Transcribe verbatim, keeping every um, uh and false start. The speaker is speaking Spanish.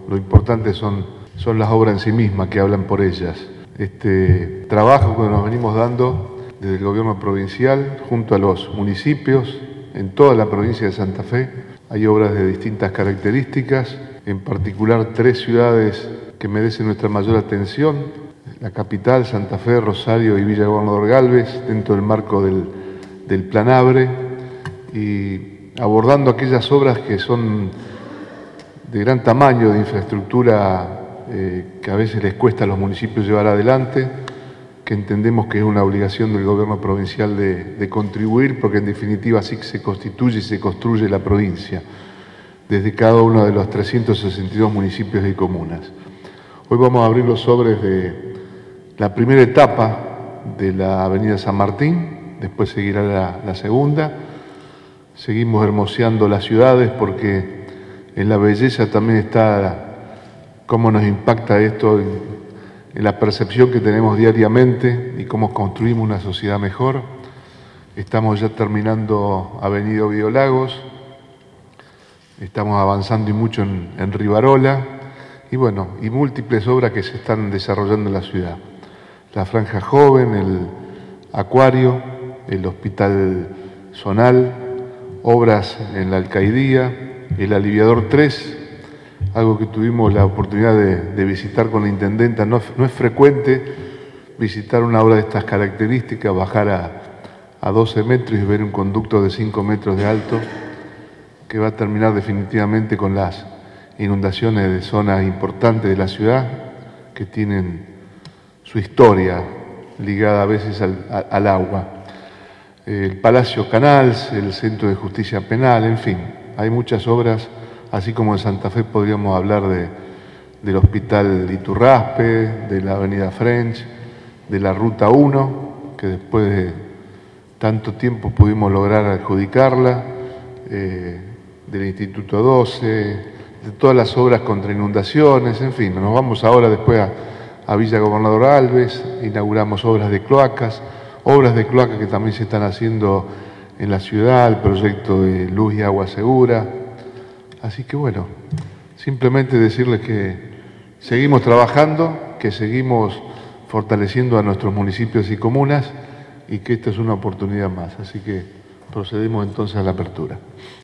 lo importante son, son las obras en sí mismas que hablan por ellas. Este trabajo que nos venimos dando desde el gobierno provincial junto a los municipios en toda la provincia de Santa Fe. Hay obras de distintas características, en particular tres ciudades que merecen nuestra mayor atención: la capital, Santa Fe, Rosario y Villa Gobernador Galvez, dentro del marco del, del Plan ABRE, y abordando aquellas obras que son de gran tamaño de infraestructura eh, que a veces les cuesta a los municipios llevar adelante, que entendemos que es una obligación del gobierno provincial de, de contribuir, porque en definitiva así se constituye y se construye la provincia, desde cada uno de los trescientos sesenta y dos municipios y comunas. Hoy vamos a abrir los sobres de la primera etapa de la avenida San Martín, después seguirá la, la segunda. Seguimos hermoseando las ciudades porque en la belleza también está cómo nos impacta esto en, en la percepción que tenemos diariamente y cómo construimos una sociedad mejor. Estamos ya terminando Avenida Ovidio Lagos, estamos avanzando y mucho en, en Rivarola, y bueno, y múltiples obras que se están desarrollando en la ciudad. La Franja Joven, el Acuario, el Hospital Zonal, obras en la Alcaidía, el Aliviador tres, algo que tuvimos la oportunidad de, de visitar con la intendenta. No, no es frecuente visitar una obra de estas características, bajar a, a doce metros y ver un conducto de cinco metros de alto que va a terminar definitivamente con las inundaciones de zonas importantes de la ciudad que tienen su historia ligada a veces al, a, al agua. El Palacio Canals, el Centro de Justicia Penal, en fin, hay muchas obras. Así como en Santa Fe podríamos hablar de, del Hospital Iturraspe, de la Avenida French, de la Ruta uno, que después de tanto tiempo pudimos lograr adjudicarla, eh, del Instituto doce, de todas las obras contra inundaciones, en fin. Nos vamos ahora después a, a Villa Gobernador Galvez, inauguramos obras de cloacas, obras de cloacas que también se están haciendo en la ciudad, el proyecto de luz y agua segura. Así que bueno, simplemente decirles que seguimos trabajando, que seguimos fortaleciendo a nuestros municipios y comunas y que esta es una oportunidad más. Así que procedemos entonces a la apertura.